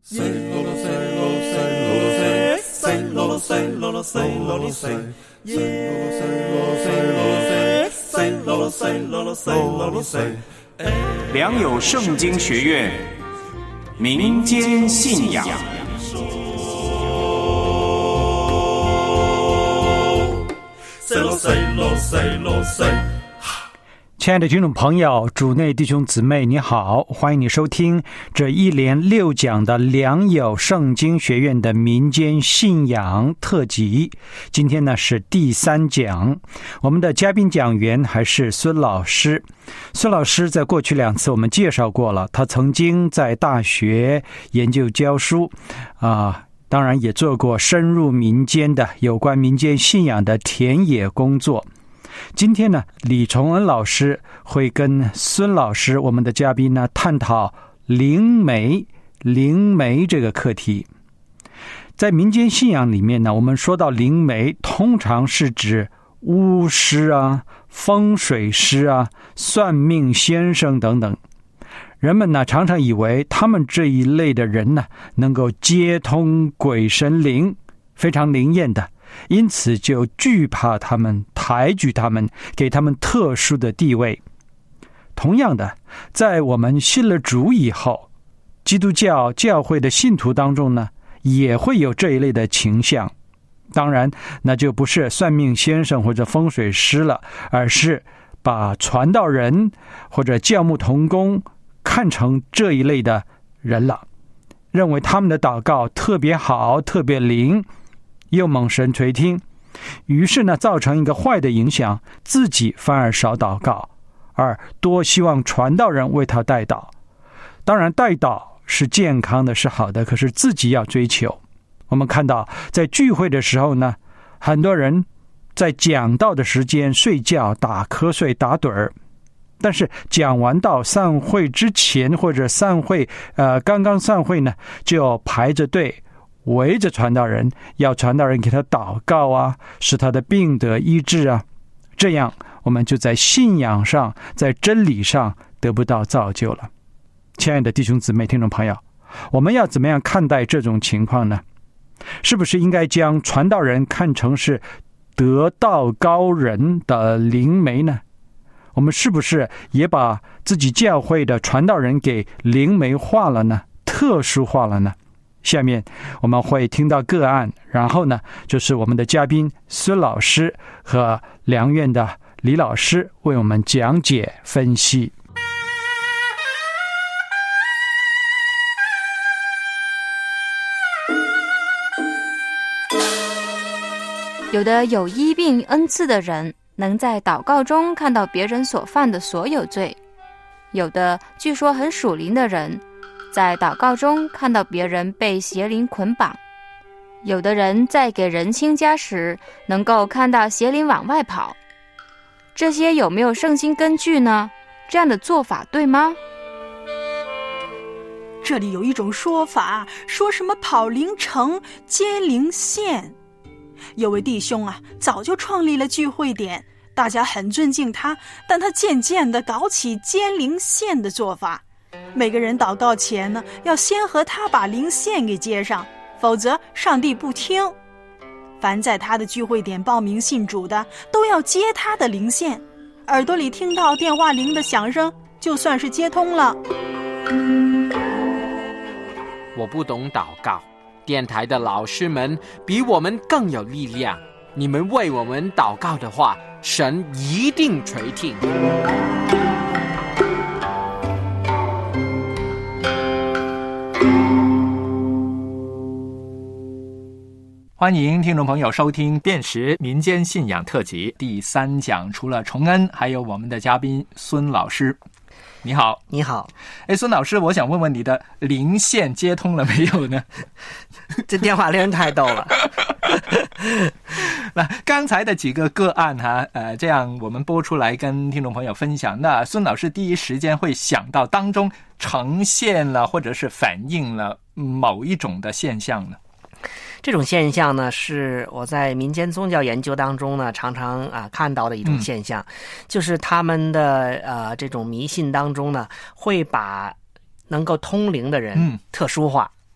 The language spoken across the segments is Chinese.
良友圣经学院民间信仰。 亲爱的听众朋友，主内弟兄姊妹你好，欢迎你收听这一连6讲的良友圣经学院的民间信仰特辑。今天呢是第3讲，我们的嘉宾讲员还是孙老师。孙老师在过去2次我们介绍过了，他曾经在大学研究教书当然也做过深入民间的有关民间信仰的田野工作。今天呢，李崇恩老师会跟孙老师我们的嘉宾呢探讨灵媒这个课题。在民间信仰里面呢，我们说到灵媒通常是指巫师风水师算命先生等等。人们呢常常以为他们这一类的人呢能够接通鬼神灵，非常灵验的，因此就惧怕他们，抬举他们，给他们特殊的地位。同样的，在我们信了主以后，基督教教会的信徒当中呢也会有这一类的倾向。当然那就不是算命先生或者风水师了，而是把传道人或者教牧同工看成这一类的人了，认为他们的祷告特别好，特别灵，又蒙神垂听，于是呢造成一个坏的影响，自己反而少祷告，而多希望传道人为他代祷。当然代祷是健康的，是好的，可是自己要追求。我们看到在聚会的时候呢，很多人在讲道的时间睡觉，打瞌睡，打盹儿，但是讲完道散会之前或者散会刚刚散会呢，就排着队围着传道人，要传道人给他祷告使他的病得医治这样我们就在信仰上，在真理上得不到造就了。亲爱的弟兄姊妹听众朋友，我们要怎么样看待这种情况呢？是不是应该将传道人看成是得道高人的灵媒呢？我们是不是也把自己教会的传道人给灵媒化了呢？特殊化了呢？下面我们会听到个案，然后呢就是我们的嘉宾孙老师和良院的李老师为我们讲解分析。 有的有医病恩赐的人能在祷告中看到别人所犯的所有罪，有的据说很属灵的人在祷告中看到别人被邪灵捆绑，有的人在给人亲家时能够看到邪灵往外跑。这些有没有圣经根据呢？这样的做法对吗？ 这里有一种说法，说什么跑灵城、接灵线。有位弟兄早就创立了聚会点，大家很尊敬他，但他渐渐地搞起接灵线的做法。每个人祷告前呢，要先和他把灵线给接上，否则上帝不听。凡在他的聚会点报名信主的，都要接他的灵线，耳朵里听到电话铃的响声，就算是接通了。 我不懂祷告，电台的老师们比我们更有力量，你们为我们祷告的话，神一定垂听。 欢迎听众朋友收听辨识民间信仰特辑第3讲，除了崇恩，还有我们的嘉宾孙老师。你好。 你好。 孙老师，我想问问你的灵线接通了没有呢？ 这电话铃太逗了。 那刚才的几个个案这样我们播出来跟听众朋友分享，那孙老师第一时间会想到当中呈现了或者是反映了某一种的现象呢？ 这种现象呢，是我在民间宗教研究当中呢常常看到的一种现象，就是他们的这种迷信当中呢，会把能够通灵的人特殊化。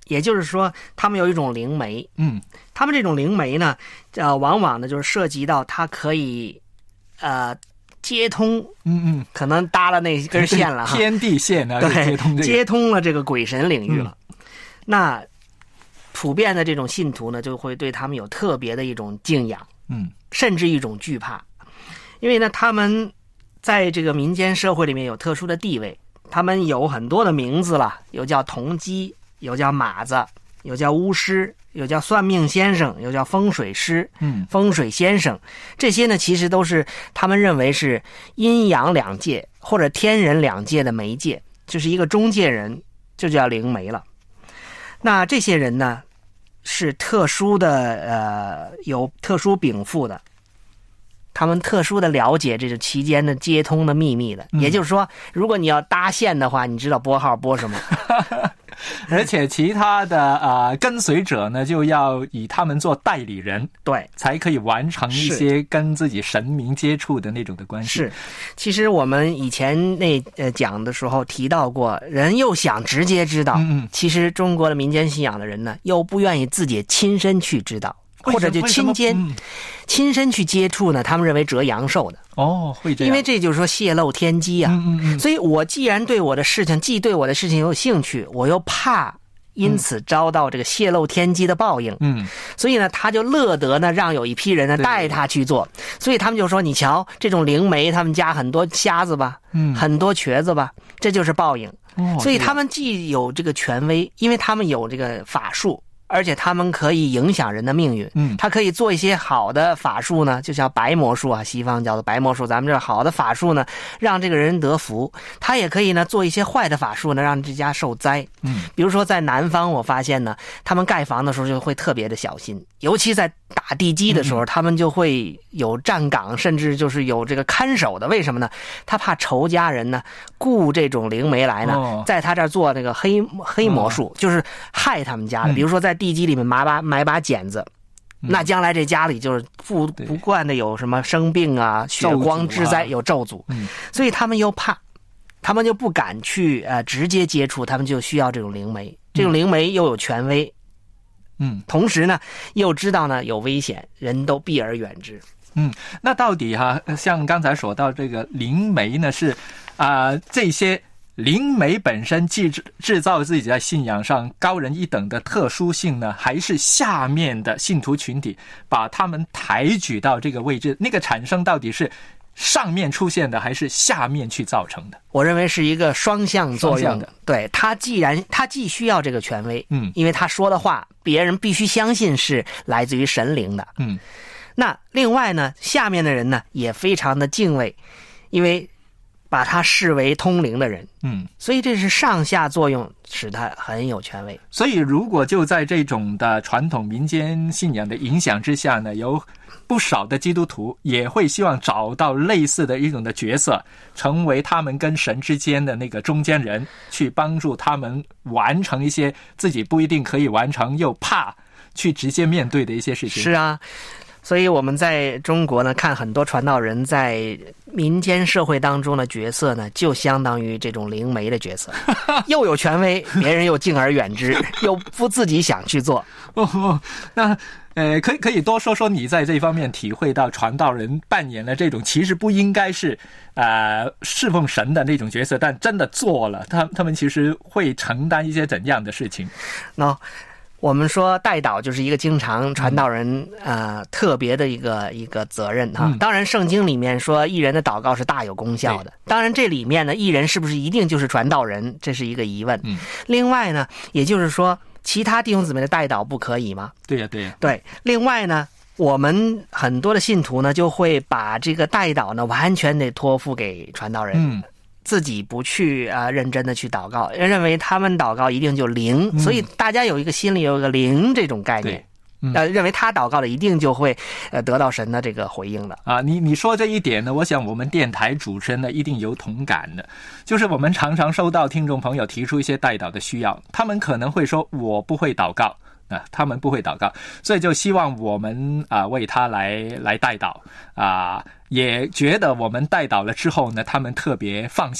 也就是说他们有一种灵媒。他们这种灵媒呢往往呢就是涉及到它可以接通，可能搭了那根线了， 天地线啊， 对，接通了这个鬼神领域了。那普遍的这种信徒呢，就会对他们有特别的一种敬仰，甚至一种惧怕，因为呢，他们在这个民间社会里面有特殊的地位，他们有很多的名字了，有叫童鸡，有叫马子，有叫巫师，有叫算命先生，有叫风水师，风水先生，这些呢其实都是他们认为是阴阳两界或者天人两界的媒介，就是一个中介人，就叫灵媒了。那这些人呢是特殊的有特殊禀赋的，他们特殊的了解这个期间的接通的秘密的，也就是说如果你要搭线的话，你知道拨号拨什么。 而且其他的跟随者呢，就要以他们做代理人， 对， 才可以完成一些跟自己神明接触的那种的关系。 是，其实我们以前讲的时候提到过，人又想直接知道，其实中国的民间信仰的人呢，又不愿意自己亲身去知道，或者就亲身去接触呢，他们认为折阳寿的。 会这样， 因为这就是说泄露天机啊。所以我既然对我的事情，既对我的事情有兴趣，我又怕因此遭到这个泄露天机的报应。所以呢，他就乐得呢让有一批人呢带他去做。所以他们就说，你瞧这种灵媒，他们家很多瞎子吧，很多瘸子吧，这就是报应。所以他们既有这个权威，因为他们有这个法术，而且他们可以影响人的命运。他可以做一些好的法术呢，就像白魔术啊，西方叫做白魔术，咱们这好的法术呢让这个人得福。他也可以呢做一些坏的法术呢，让这家受灾。比如说在南方，我发现呢他们盖房的时候就会特别的小心，尤其在打地基的时候，他们就会有站岗，甚至就是有这个看守的。为什么呢？他怕仇家人呢雇这种灵媒来呢，在他这儿做那个黑魔术，就是害他们家的。比如说在地基里面埋把剪子，那将来这家里就是不惯的有什么生病啊、血光之灾，有咒诅。所以他们又怕，他们就不敢去直接接触，他们就需要这种灵媒。这种灵媒又有权威，同时呢又知道呢有危险，人都避而远之。 那到底像刚才说到这个灵媒呢，是这些灵媒本身制造自己在信仰上高人一等的特殊性呢，还是下面的信徒群体把他们抬举到这个位置？那个产生到底是上面出现的，还是下面去造成的？ 我认为是一个双向作用的。对，他既需要这个权威，因为他说的话别人必须相信是来自于神灵的。那另外呢，下面的人呢也非常的敬畏，因为把他视为通灵的人。所以这是上下作用，使他很有权威。 所以如果就在这种的传统民间信仰的影响之下呢，有不少的基督徒也会希望找到类似的一种的角色，成为他们跟神之间的那个中间人，去帮助他们完成一些自己不一定可以完成又怕去直接面对的一些事情。 是啊，所以我们在中国呢，看很多传道人在民间社会当中的角色呢，就相当于这种灵媒的角色，又有权威，别人又敬而远之，又不自己想去做。 那可以多说说你在这方面体会到传道人扮演了这种其实不应该是侍奉神的那种角色，但真的做了，他们其实会承担一些怎样的事情？ 我们说代祷就是一个经常传道人特别的一个责任哈。当然圣经里面说义人的祷告是大有功效的，当然这里面呢义人是不是一定就是传道人，这是一个疑问。另外呢，也就是说其他弟兄姊妹的代祷不可以吗？ 对呀。 对，另外呢我们很多的信徒呢就会把这个代祷呢完全得托付给传道人。自己不去认真的去祷告，认为他们祷告一定就灵，所以大家有一个心里有一个灵这种概念，认为他祷告的一定就会得到神的这个回应的你说这一点呢，我想我们电台主持人呢一定有同感的，就是我们常常收到听众朋友提出一些代祷的需要，他们可能会说我不会祷告。他们不会祷告，所以就希望我们为他来代祷也觉得我们代祷了之后呢，他们特别放心了，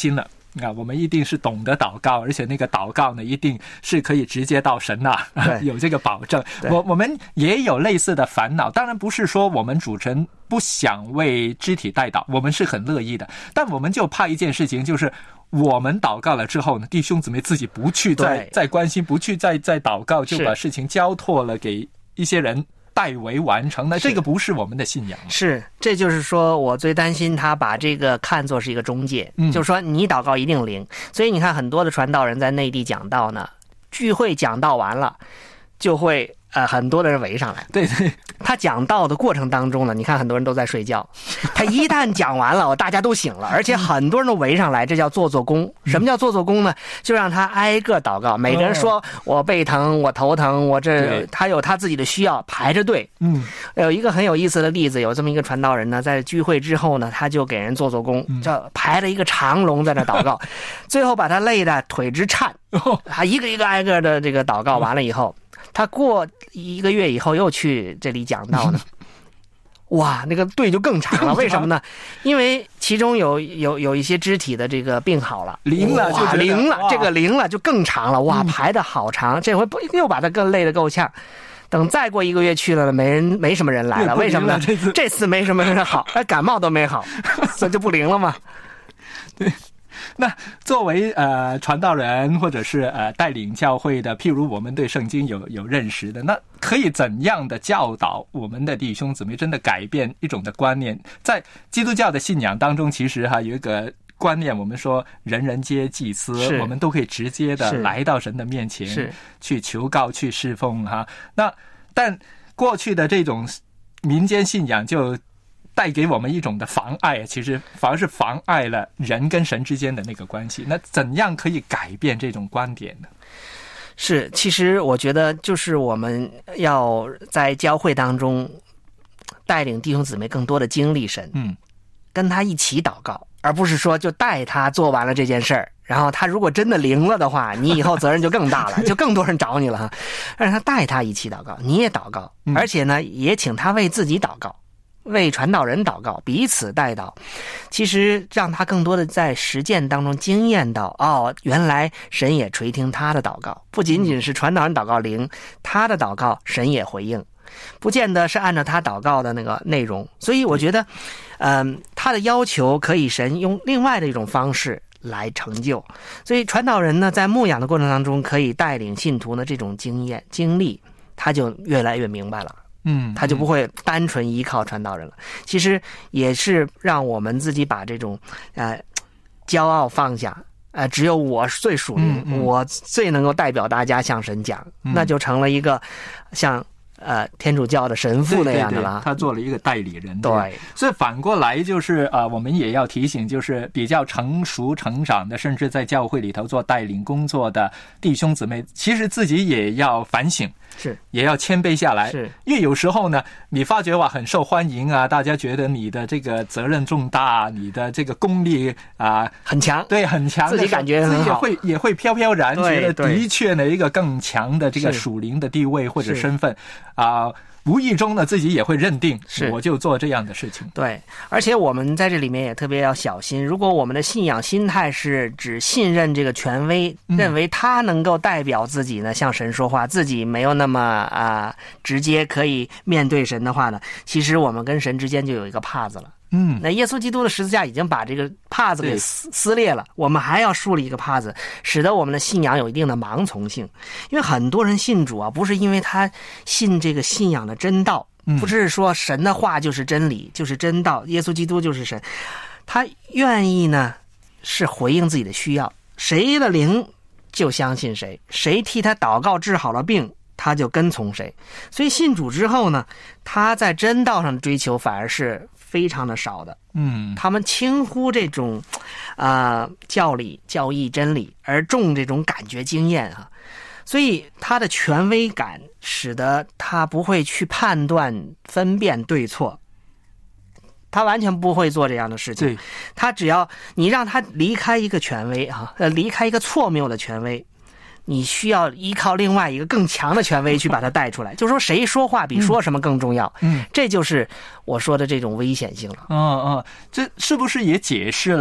我们一定是懂得祷告，而且那个祷告呢，一定是可以直接到神有这个保证。我们也有类似的烦恼，当然不是说我们主持人不想为肢体代祷，我们是很乐意的，但我们就怕一件事情，就是我们祷告了之后呢，弟兄姊妹自己不去再关心，不去再祷告，就把事情交托了给一些人代为完成，那这个不是我们的信仰。 是，这就是说我最担心他把这个看作是一个中介，就是说你祷告一定灵。所以你看很多的传道人在内地讲道呢，聚会讲道完了就会很多的人围上来。 对对， 他讲道的过程当中呢，你看很多人都在睡觉，他一旦讲完了大家都醒了，而且很多人都围上来，这叫做工。什么叫做工呢？就让他挨个祷告，每个人说我背疼，我头疼，我这他有他自己的需要，排着队。有一个很有意思的例子，有这么一个传道人呢，在聚会之后呢，他就给人做工，这排了一个长龙在那祷告，最后把他累得腿直颤，他一个一个挨个的这个祷告完了以后，他过1个月以后又去这里讲道呢，哇，那个队就更长了。为什么呢？因为其中有一些肢体的这个病好了， 灵了， 这个灵了就更长了，哇，排得好长，这回又把他更累得够呛。等再过1个月去了，没什么人来了，为什么呢？这次没什么人好，感冒都没好，所以就不灵了嘛。 对。那作为传道人或者是带领教会的，譬如我们对圣经有认识的，那可以怎样的教导我们的弟兄姊妹，真的改变一种的观念？在基督教的信仰当中，其实有一个观念，我们说人人皆祭司，我们都可以直接的来到神的面前去求告、去侍奉那但过去的这种民间信仰就带给我们一种的妨碍，其实反而是妨碍了人跟神之间的那个关系。那怎样可以改变这种观点呢？ 是，其实我觉得就是我们要在教会当中带领弟兄姊妹更多的经历神，跟他一起祷告，而不是说就带他做完了这件事儿，然后他如果真的灵了的话，你以后责任就更大了，就更多人找你了让他带他一起祷告，你也祷告，而且呢也请他为自己祷告，为传道人祷告，彼此代祷，其实让他更多的在实践当中经验到，原来神也垂听他的祷告，不仅仅是传道人祷告灵，他的祷告神也回应，不见得是按照他祷告的那个内容。所以我觉得他的要求可以神用另外的一种方式来成就。所以传道人呢，在牧养的过程当中，可以带领信徒的这种经验经历，他就越来越明白了，他就不会单纯依靠传道人了。其实也是让我们自己把这种骄傲放下，只有我最属灵，我最能够代表大家向神讲，那就成了一个像天主教的神父那样的了。 对，他做了一个代理人。 对， 所以反过来就是我们也要提醒，就是比较成熟成长的，甚至在教会里头做带领工作的弟兄姊妹，其实自己也要反省， 是也要谦卑下来。 是， 因为有时候呢，你发觉很受欢迎大家觉得你的这个责任重大，你的这个功力很强， 对，很强， 自己感觉很好， 也会飘飘然，觉得的确呢一个更强的这个是属灵的地位或者身份无意中呢自己也会认定我就做这样的事情。 对，而且我们在这里面也特别要小心，如果我们的信仰心态是只信任这个权威，认为他能够代表自己呢向神说话，自己没有那么直接可以面对神的话呢，其实我们跟神之间就有一个帕子了。那耶稣基督的十字架已经把这个帕子给撕裂了，我们还要树立一个帕子，使得我们的信仰有一定的盲从性。因为很多人信主不是因为他信这个信仰的真道，不是说神的话就是真理，就是真道，耶稣基督就是神，他愿意呢是回应自己的需要，谁的灵就相信谁，谁替他祷告治好了病，他就跟从谁。所以信主之后呢，他在真道上的追求反而是非常的少的。他们轻忽这种教理教义真理，而重这种感觉经验所以他的权威感使得他不会去判断分辨对错，他完全不会做这样的事情。 对， 他只要你让他离开一个权威离开一个错谬的权威，你需要依靠另外一个更强的权威去把它带出来，就是说谁说话比说什么更重要。这就是我说的这种危险性了。 这是不是也解释了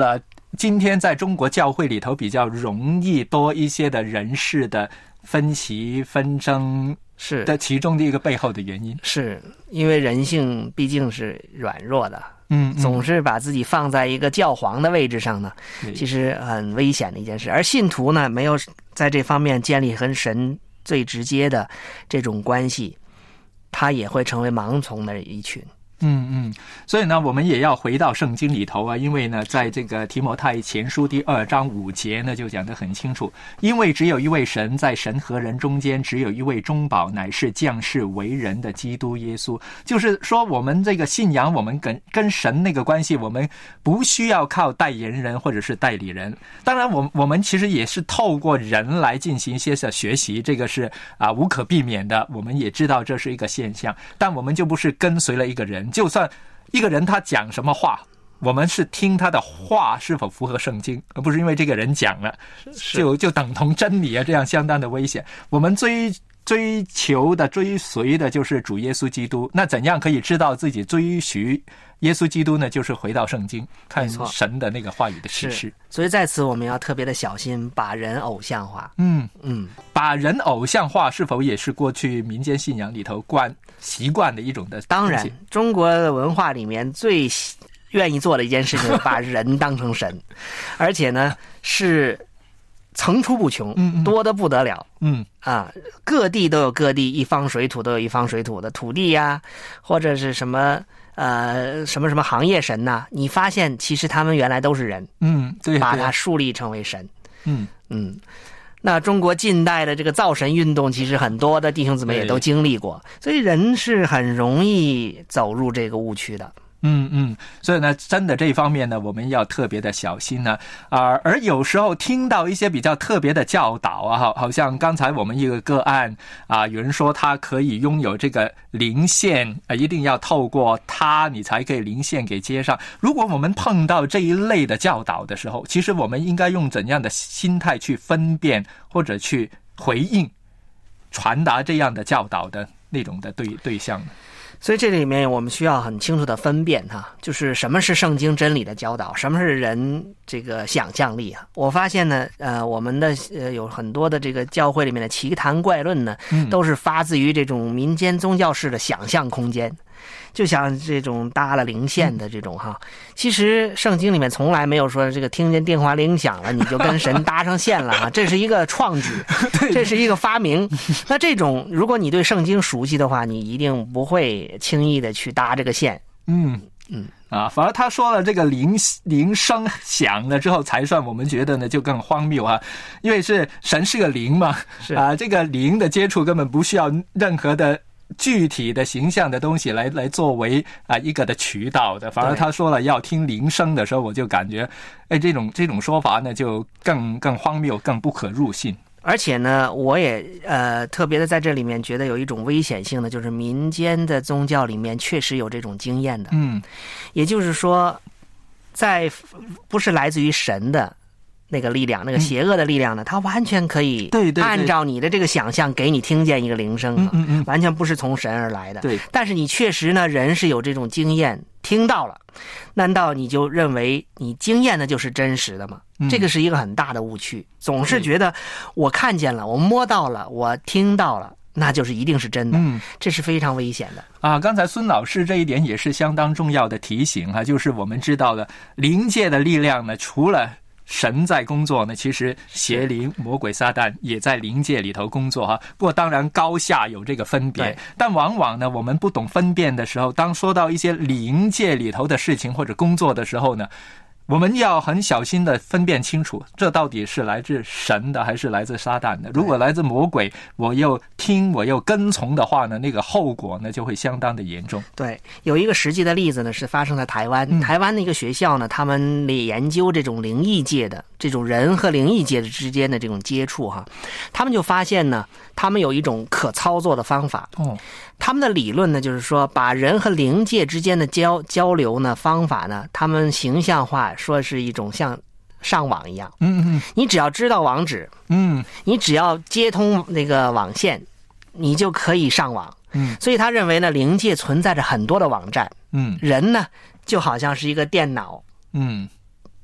今天在中国教会里头比较容易多一些的人事的分歧纷争是的其中的一个背后的原因， 是因为人性毕竟是软弱的， 总是把自己放在一个教皇的位置上呢，其实很危险的一件事。而信徒呢，没有在这方面建立和神最直接的这种关系，他也会成为盲从的一群。 所以呢，我们也要回到圣经里头啊，因为呢，在这个提摩太前书第2章5节呢，就讲得很清楚，因为只有一位神，在神和人中间只有一位中保，乃是降世为人的基督耶稣。就是说，我们这个信仰，我们跟神那个关系，我们不需要靠代言人或者是代理人。当然我们其实也是透过人来进行一些的学习，这个是无可避免的，我们也知道这是一个现象，但我们就不是跟随了一个人，就算一个人他讲什么话，我们是听他的话是否符合圣经，而不是因为这个人讲了就等同真理啊，这样相当的危险。我们追求的追随的就是主耶稣基督，那怎样可以知道自己追随耶稣基督呢？就是回到圣经，看神的那个话语的启示。 所以在此我们要特别的小心把人偶像化。 把人偶像化是否也是过去民间信仰里头习惯的一种的？ 当然，中国的文化里面最愿意做的一件事情是把人当成神，而且呢是层出不穷，多得不得了。各地都有各地，一方水土都有一方水土的土地呀，或者是什么什么行业神呐，你发现其实他们原来都是人， 对， 把它树立成为神。那中国近代的这个造神运动，其实很多的弟兄姊妹也都经历过，所以人是很容易走入这个误区的。 所以呢，真的这一方面呢，我们要特别的小心呢。而有时候听到一些比较特别的教导啊，好像刚才我们一个个案有人说他可以拥有这个灵线一定要透过他你才可以灵线给接上。如果我们碰到这一类的教导的时候，其实我们应该用怎样的心态去分辨或者去回应传达这样的教导的那种的对象呢？ 所以这里面我们需要很清楚的分辨就是什么是圣经真理的教导，什么是人这个想象力我发现呢，我们的有很多的这个教会里面的奇谈怪论呢，都是发自于这种民间宗教式的想象空间。就像这种搭了灵线的这种其实圣经里面从来没有说这个听见电话铃响了你就跟神搭上线了这是一个创举，这是一个发明。那这种如果你对圣经熟悉的话，你一定不会轻易的去搭这个线。 反而他说了这个铃声响了之后才算，我们觉得呢就更荒谬因为神是个灵嘛，这个灵的接触根本不需要任何的具体的形象的东西来作为一个的渠道的，反而他说了要听铃声的时候，我就感觉这种说法呢就更荒谬，更不可入信。 而且呢，我也特别的在这里面觉得有一种危险性的，就是民间的宗教里面确实有这种经验的。也就是说，在不是来自于神的那个力量，那个邪恶的力量呢，它完全可以按照你的这个想象给你听见一个铃声完全不是从神而来的。 对， 但是你确实呢，人是有这种经验，听到了，难道你就认为你经验的就是真实的吗？这个是一个很大的误区，总是觉得我看见了，我摸到了，我听到了，那就是一定是真的。这是非常危险的刚才孙老师这一点也是相当重要的提醒就是我们知道了灵界的力量呢，除了神在工作呢，其实邪灵魔鬼撒旦也在灵界里头工作不过当然高下有这个分别，但往往呢我们不懂分辨的时候，当说到一些灵界里头的事情或者工作的时候呢，我们要很小心的分辨清楚，这到底是来自神的还是来自撒旦的。如果来自魔鬼，我又听我又跟从的话呢，那个后果呢就会相当的严重。 对，有一个实际的例子呢是发生在台湾，台湾的一个学校呢，他们研究这种灵异界的这种人和灵异界之间的这种接触他们就发现呢，他们有一种可操作的方法。他们的理论呢，就是说把人和灵界之间的交流呢方法呢，他们形象化说是一种像上网一样。你只要知道网址，你只要接通那个网线，你就可以上网。所以他认为呢，灵界存在着很多的网站。人呢就好像是一个电脑。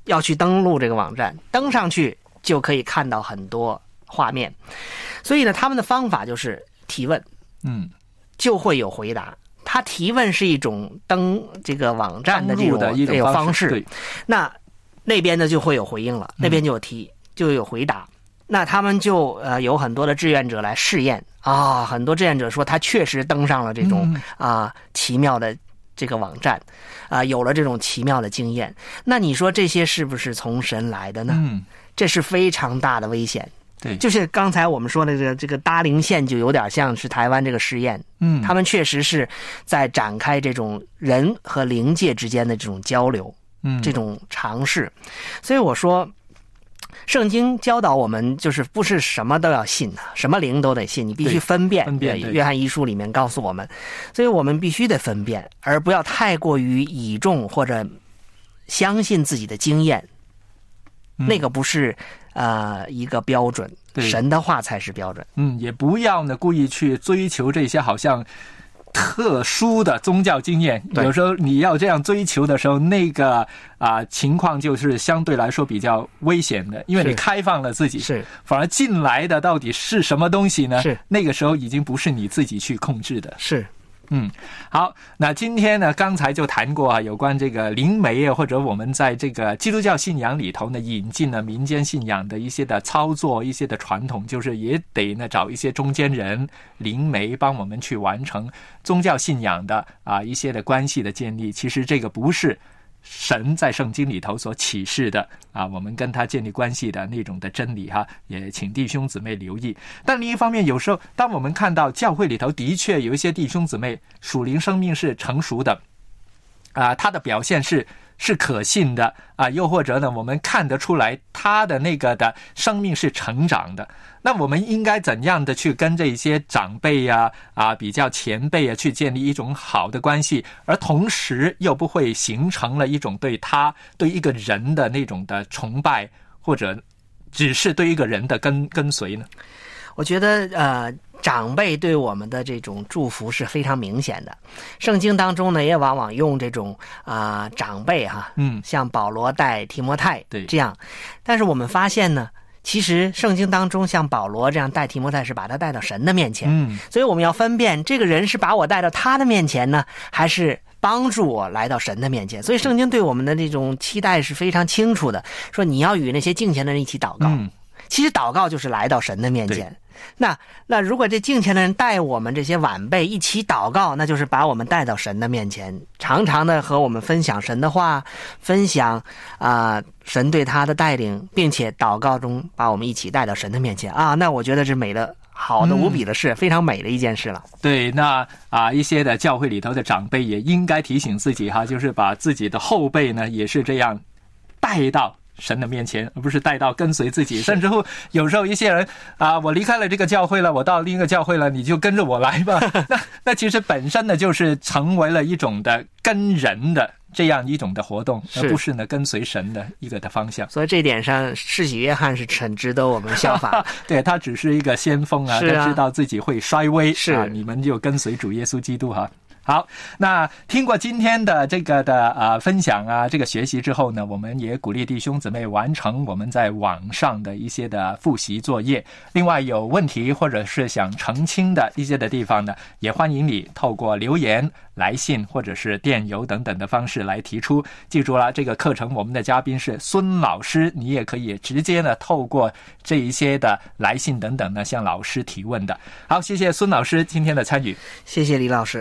要去登录这个网站，登上去就可以看到很多画面。所以呢，他们的方法就是提问，就会有回答。他提问是一种登这个网站的这种方式，那边呢就会有回应了，那边就有回答。那他们就有很多的志愿者来试验啊，很多志愿者说他确实登上了这种奇妙的这个网站有了这种奇妙的经验。那你说这些是不是从神来的呢？这是非常大的危险。 对， 就是刚才我们说的这个搭灵线就有点像是台湾这个实验，他们确实是在展开这种人和灵界之间的这种交流，这种尝试。所以我说圣经教导我们就是不是什么都要信什么灵都得信，你必须分辨。约翰一书里面告诉我们，所以我们必须得分辨，而不要太过于倚重或者相信自己的经验，那个不是一个标准，神的话才是标准。 也不要呢故意去追求这些好像特殊的宗教经验，有时候你要这样追求的时候，那个情况就是相对来说比较危险的，因为你开放了自己，反而进来的到底是什么东西呢？那个时候已经不是你自己去控制的。好，那今天呢，刚才就谈过有关这个灵媒或者我们在这个基督教信仰里头呢，引进了民间信仰的一些的操作，一些的传统，就是也得呢找一些中间人、灵媒帮我们去完成宗教信仰的一些的关系的建立。其实这个不是神在圣经里头所启示的我们跟他建立关系的那种的真理也请弟兄姊妹留意。但另一方面，有时候当我们看到教会里头的确有一些弟兄姊妹属灵生命是成熟的他的表现是可信的又或者呢我们看得出来他的那个的生命是成长的，那我们应该怎样的去跟这些长辈比较前辈去建立一种好的关系，而同时又不会形成了一种对一个人的那种的崇拜，或者只是对一个人的跟随呢？ 我觉得长辈对我们的这种祝福是非常明显的。圣经当中呢，也往往用这种长辈像保罗带提摩太这样。但是我们发现呢，其实圣经当中像保罗这样带提摩太是把他带到神的面前。所以我们要分辨这个人是把我带到他的面前呢，还是帮助我来到神的面前。所以圣经对我们的这种期待是非常清楚的，说你要与那些敬虔的人一起祷告。其实祷告就是来到神的面前。那如果这敬虔的人带我们这些晚辈一起祷告，那就是把我们带到神的面前，常常的和我们分享神的话，分享神对他的带领，并且祷告中把我们一起带到神的面前那我觉得是美的好的无比的事，非常美的一件事了。 对，那一些的教会里头的长辈也应该提醒自己就是把自己的后辈呢也是这样带到神的面前，而不是带到跟随自己。甚至乎有时候一些人我离开了这个教会了，我到另一个教会了，你就跟着我来吧。那其实本身呢就是成为了一种的跟人的这样一种的活动，而不是呢跟随神的一个的方向。 所以这点上施洗约翰是很值得我们效法。 对，他只是一个先锋他知道自己会衰微你们就跟随主耶稣基督好，那听过今天的这个的分享这个学习之后呢，我们也鼓励弟兄姊妹完成我们在网上的一些的复习作业。另外有问题或者是想澄清的一些的地方呢，也欢迎你透过留言、来信或者是电邮等等的方式来提出。记住了，这个课程我们的嘉宾是孙老师，你也可以直接呢透过这一些的来信等等呢向老师提问的。好，谢谢孙老师今天的参与。 谢谢李老师。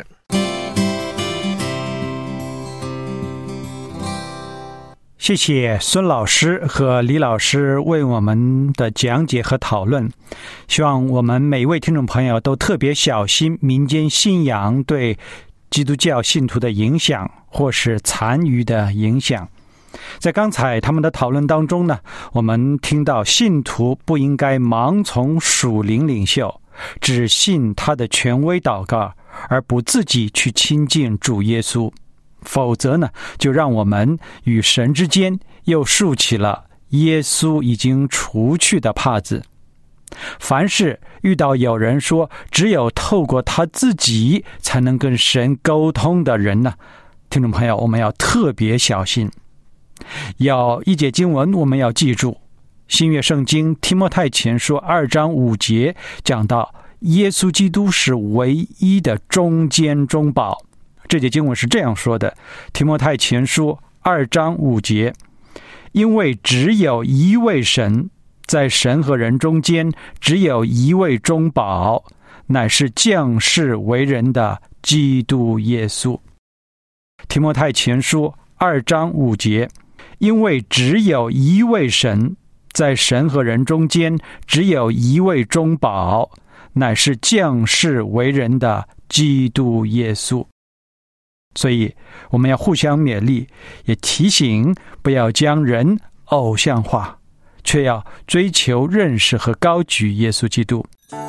谢谢孙老师和李老师为我们的讲解和讨论。希望我们每一位听众朋友都特别小心民间信仰对基督教信徒的影响或是残余的影响。在刚才他们的讨论当中呢，我们听到信徒不应该盲从属灵领袖，只信他的权威祷告，而不自己去亲近主耶稣。否则呢，就让我们与神之间又竖起了耶稣已经除去的帕子。凡是遇到有人说只有透过他自己才能跟神沟通的人呢，听众朋友，我们要特别小心。 有一节经文我们要记住，新约圣经提摩太前书2章5节讲到耶稣基督是唯一的中间中保。这节经文是这样说的，提摩太前书2章5节，因为只有一位神，在神和人中间只有一位中保，乃是降世为人的基督耶稣。提摩太前书2章5节，因为只有一位神，在神和人中间只有一位中保，乃是降世为人的基督耶稣。所以我们要互相勉励，也提醒不要将人偶像化，却要追求认识和高举耶稣基督。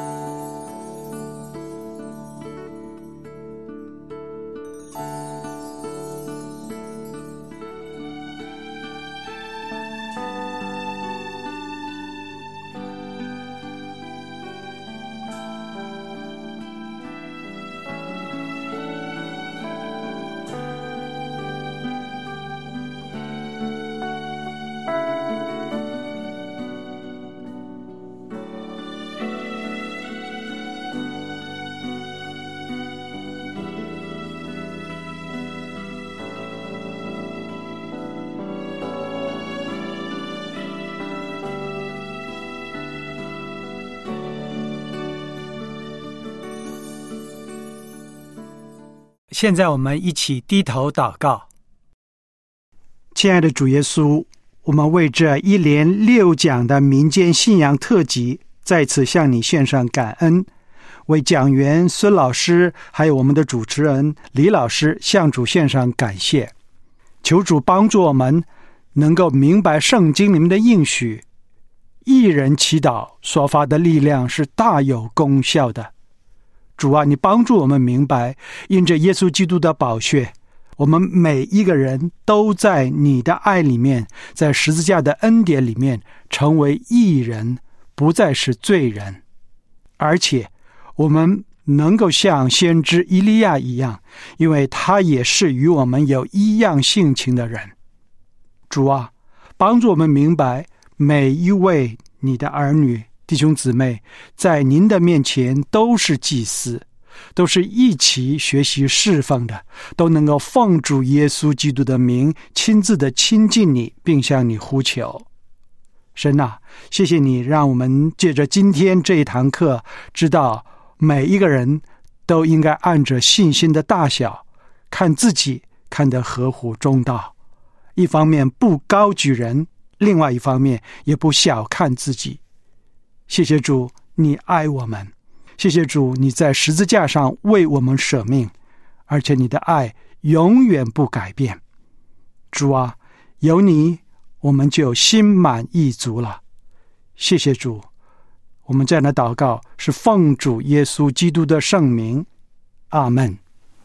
现在我们一起低头祷告。亲爱的主耶稣，我们为这一连6讲的民间信仰特辑再次向你献上感恩，为讲员孙老师还有我们的主持人李老师向主献上感谢。求主帮助我们能够明白圣经里面的应许，一人祈祷所发的力量是大有功效的。主啊，你帮助我们明白，因着耶稣基督的宝血，我们每一个人都在你的爱里面，在十字架的恩典里面成为义人，不再是罪人。而且我们能够像先知以利亚一样，因为他也是与我们有一样性情的人。主啊，帮助我们明白，每一位你的儿女弟兄姊妹在您的面前都是祭司，都是一起学习侍奉的，都能够奉主耶稣基督的名亲自的亲近你，并向你呼求。神啊，谢谢你让我们借着今天这一堂课，知道每一个人都应该按着信心的大小看自己，看得合乎中道，一方面不高举人，另外一方面也不小看自己。谢谢主，你爱我们，谢谢主，你在十字架上为我们舍命，而且你的爱永远不改变。主啊，有你我们就心满意足了。谢谢主，我们这样的祷告是奉主耶稣基督的圣名，阿们。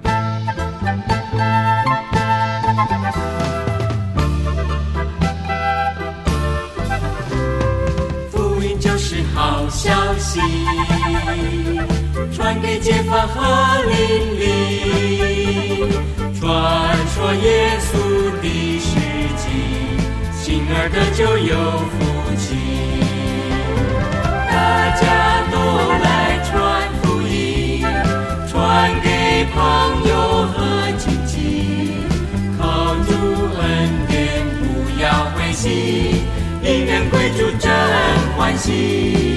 好消息，传给街坊和邻里，传说耶稣的事迹，信而得就有福气。大家都来传福音，传给朋友和亲戚，靠主恩典不要灰心，因人归主真欢喜。